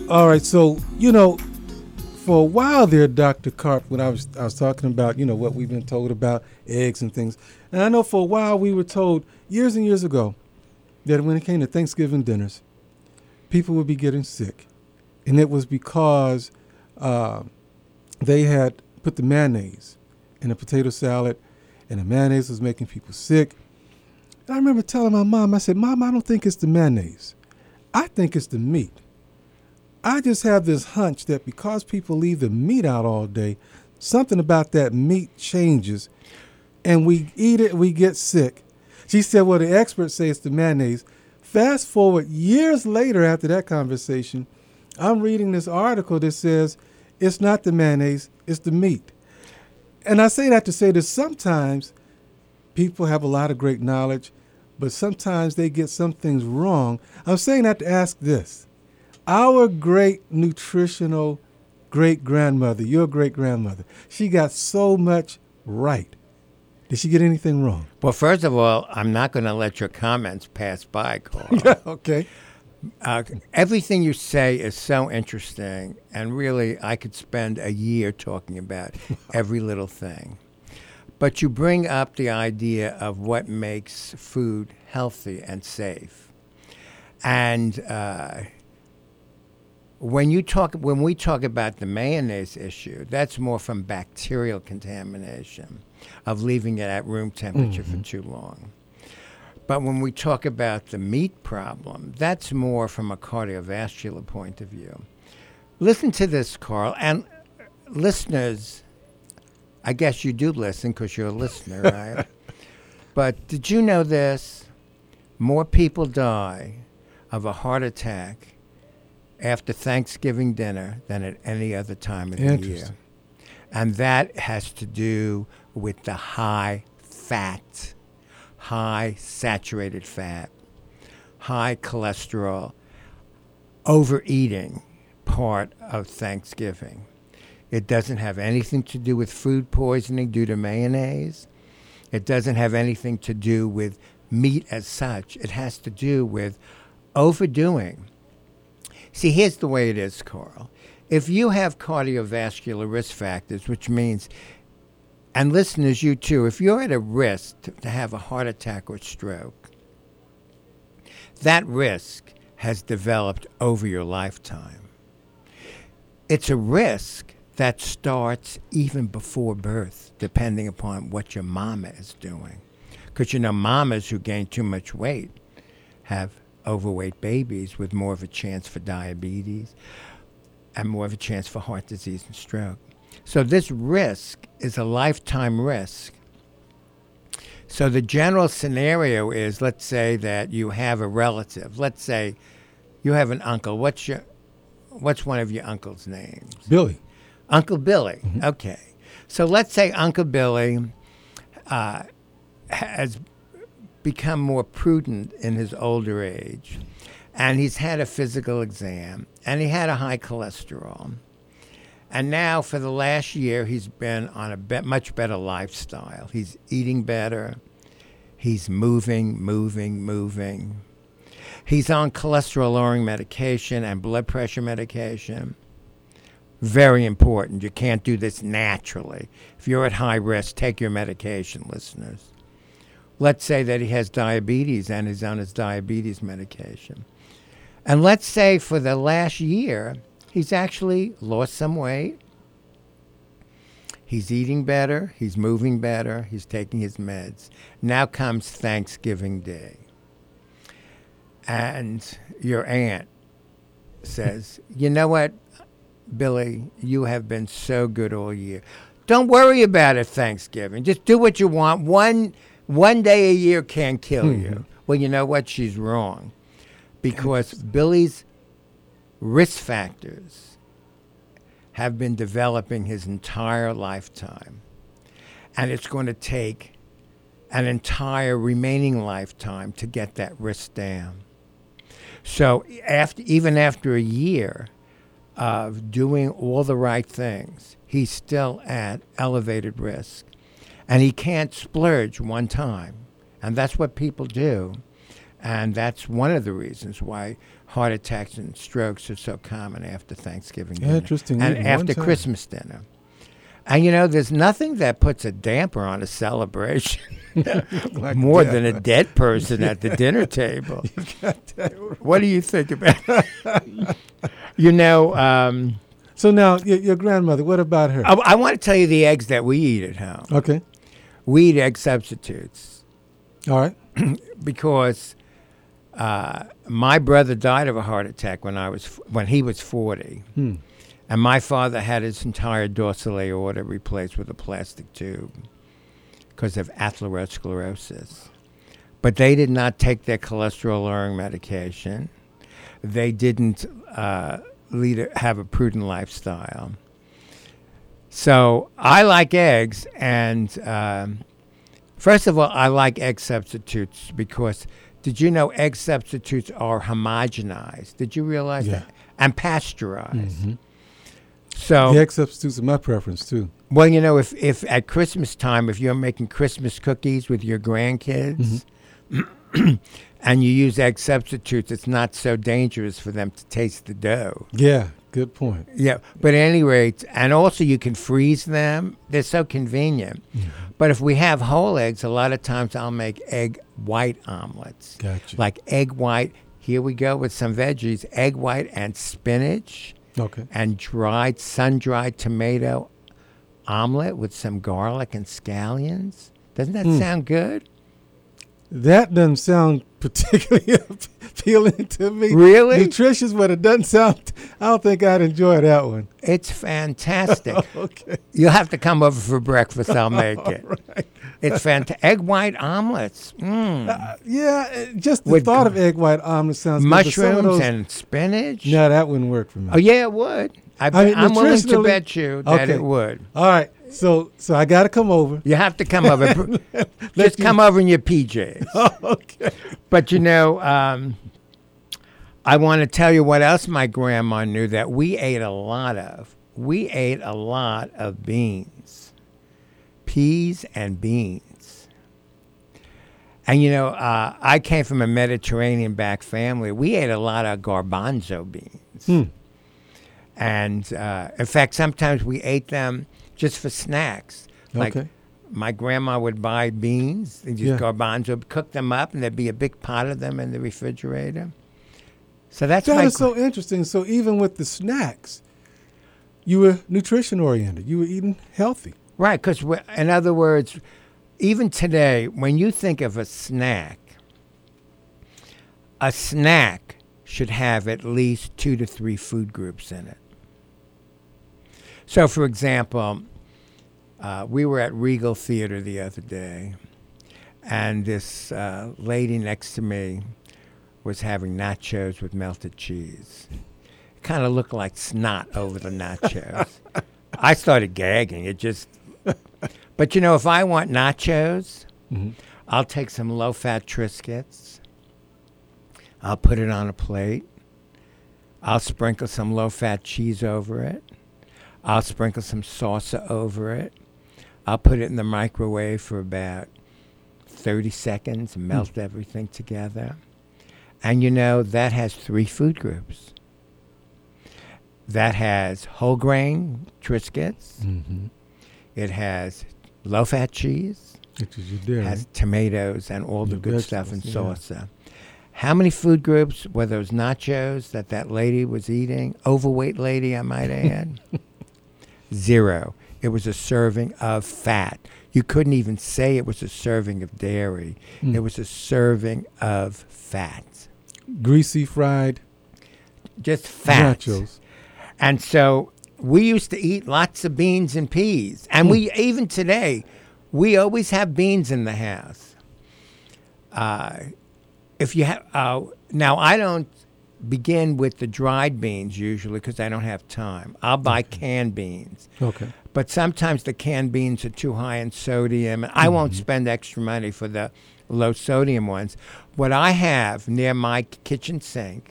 All right, so for a while there, Dr. Carp, when I was talking about what we've been told about eggs and things, and I know for a while we were told years and years ago that when it came to Thanksgiving dinners, people would be getting sick, and it was because they had put the mayonnaise in a potato salad, and the mayonnaise was making people sick. And I remember telling my mom, I said, "Mom, I don't think it's the mayonnaise. I think it's the meat. I just have this hunch that because people leave the meat out all day, something about that meat changes, and we eat it, we get sick." She said, "Well, the experts say it's the mayonnaise." Fast forward years later after that conversation, I'm reading this article that says it's not the mayonnaise, it's the meat. And I say that to say that sometimes people have a lot of great knowledge, but sometimes they get some things wrong. I'm saying that to ask this. Our great nutritional great-grandmother, your great-grandmother, she got so much right. Did she get anything wrong? Well, first of all, I'm not going to let your comments pass by, Carl. Yeah, okay. Everything you say is so interesting, and really, I could spend a year talking about every little thing. But you bring up the idea of what makes food healthy and safe. And when we talk about the mayonnaise issue, that's more from bacterial contamination of leaving it at room temperature for too long. But when we talk about the meat problem, that's more from a cardiovascular point of view. Listen to this, Carl, and listeners, I guess you do listen because you're a listener, right? But did you know this? More people die of a heart attack after Thanksgiving dinner than at any other time of the year. And that has to do with the high fat, high saturated fat, high cholesterol, overeating part of Thanksgiving. It doesn't have anything to do with food poisoning due to mayonnaise. It doesn't have anything to do with meat as such. It has to do with overdoing. See, here's the way it is, Carl. If you have cardiovascular risk factors, which means, and listeners, you too, if you're at a risk to have a heart attack or stroke, that risk has developed over your lifetime. It's a risk that starts even before birth, depending upon what your mama is doing. Because, mamas who gain too much weight have overweight babies with more of a chance for diabetes and more of a chance for heart disease and stroke. So this risk is a lifetime risk. So the general scenario is, let's say that you have a relative. Let's say you have an uncle. What's one of your uncle's names? Billy. Uncle Billy. Mm-hmm. Okay. So let's say Uncle Billy has become more prudent in his older age, and he's had a physical exam, and he had a high cholesterol. And now for the last year, he's been on a much better lifestyle. He's eating better. He's moving. He's on cholesterol-lowering medication and blood pressure medication. Very important. You can't do this naturally. If you're at high risk, take your medication, listeners. Let's say that he has diabetes and is on his diabetes medication. And let's say for the last year, he's actually lost some weight. He's eating better. He's moving better. He's taking his meds. Now comes Thanksgiving Day. And your aunt says, "You know what, Billy, you have been so good all year. Don't worry about it Thanksgiving. Just do what you want. One day a year can't kill you." Well, you know what? She's wrong. Because Billy's risk factors have been developing his entire lifetime. And it's going to take an entire remaining lifetime to get that risk down. So even after a year of doing all the right things, he's still at elevated risk. And he can't splurge one time. And that's what people do. And that's one of the reasons why heart attacks and strokes are so common after Thanksgiving dinner. Interesting. And Even after one time. Christmas dinner. And you know, there's nothing that puts a damper on a celebration Like more that. than a dead person at the dinner table. What do you think about it? You know, So now, your grandmother, what about her? I want to tell you the eggs that we eat at home. Okay. We eat egg substitutes All right. because my brother died of a heart attack when he was 40. And my father had his entire dorsal aorta replaced with a plastic tube because of atherosclerosis. But they did not take their cholesterol-lowering medication. They didn't have a prudent lifestyle. So I like eggs, and first of all, I like egg substitutes because did you know egg substitutes are homogenized? Did you realize that? And pasteurized. So The egg substitutes are my preference, too. well, you know, if at Christmas time, if you're making Christmas cookies with your grandkids and you use egg substitutes, it's not so dangerous for them to taste the dough. Yeah, good point. Yeah, but at any rate, and also you can freeze them. They're so convenient. But if we have whole eggs, a lot of times I'll make egg white omelets. Gotcha. Like egg white, here we go with some veggies, egg white and spinach. Okay. And sun-dried tomato omelet with some garlic and scallions. Doesn't that sound good? That doesn't sound particularly appealing to me. Really? Nutritious, but it doesn't sound. I don't think I'd enjoy that one. It's fantastic. Okay. You'll have to come over for breakfast. I'll make it. Right. It's fantastic. Egg white omelets. Just the With thought of egg white omelet sounds good. but some of Mushrooms those- and spinach. No, that wouldn't work for me. Oh, yeah, it would. mean, I'm willing to nutritionally- bet you that Okay. it would. All right. So I got to come over. You have to come over. Just come over in your PJs. Okay. But, you know, I want to tell you what else my grandma knew that we ate a lot of. We ate a lot of beans, peas and beans. And, you know, I came from a Mediterranean-backed family. We ate a lot of garbanzo beans. And, in fact, sometimes we ate them just for snacks. Like Okay. my grandma would buy beans and just garbanzo, cook them up, and there'd be a big pot of them in the refrigerator. So that's That is so interesting. So even with the snacks, you were nutrition oriented. You were eating healthy. right. Because in other words, even today, when you think of a snack should have at least 2 to 3 food groups in it. So, for example, we were at Regal Theater the other day, and this lady next to me was having nachos with melted cheese. It kind of looked like snot over the nachos. I started gagging. But you know, if I want nachos, I'll take some low-fat Triscuits. I'll put it on a plate. I'll sprinkle some low-fat cheese over it. I'll sprinkle some salsa over it. I'll put it in the microwave for about 30 seconds and melt everything together. And you know, that has 3 food groups. That has whole grain Triscuits. It has low-fat cheese. Which is your dairy. Has tomatoes and all the Your good stuff and vegetables, salsa. How many food groups were those nachos that lady was eating? Overweight lady, I might add. 0. It was a serving of fat. You couldn't even say it was a serving of dairy. It was a serving of fat. Greasy fried Just fat. nachos. And so we used to eat lots of beans and peas. And we, even today, we always have beans in the house. If you have, now I don't begin with the dried beans usually because I don't have time. I'll buy canned beans. Okay. But sometimes the canned beans are too high in sodium, and I won't spend extra money for the low sodium ones. What I have near my kitchen sink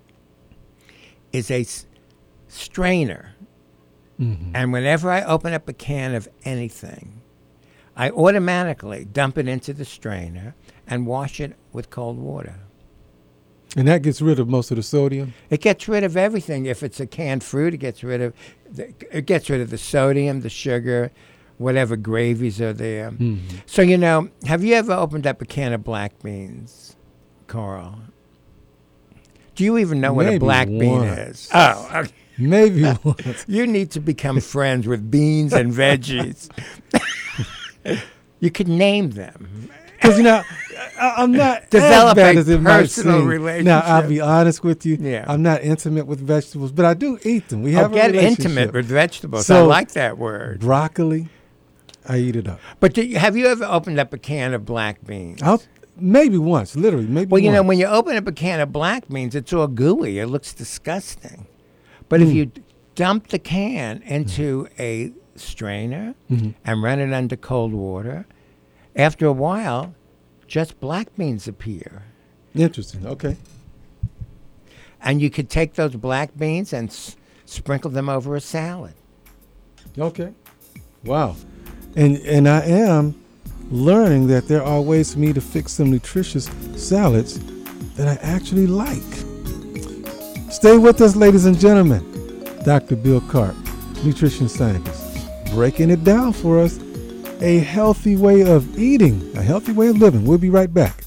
is a strainer. And whenever I open up a can of anything, I automatically dump it into the strainer and wash it with cold water. And that gets rid of most of the sodium? It gets rid of everything. If it's a canned fruit, it gets rid of the sodium, the sugar, whatever gravies are there. Mm-hmm. So, have you ever opened up a can of black beans, Carl? Do you even know what a black bean is? Oh, okay. Maybe once. You need to become friends with beans and veggies. You could name them. Because, I'm not Develop as bad a as it might personal seem. relationship. Now, I'll be honest with you. Yeah. I'm not intimate with vegetables, but I do eat them. We have a get relationship. intimate with vegetables. So, I like that word. Broccoli, I eat it up. But have you ever opened up a can of black beans? Maybe once, literally, maybe Well, once. when you open up a can of black beans, it's all gooey. It looks disgusting. But if you dump the can into a strainer and run it under cold water, after a while, just black beans appear. Interesting, okay. And you could take those black beans and sprinkle them over a salad. Okay. Wow. And I am learning that there are ways for me to fix some nutritious salads that I actually like. Stay with us, ladies and gentlemen. Dr. Bill Karp, nutrition scientist, breaking it down for us. A healthy way of eating, a healthy way of living. We'll be right back.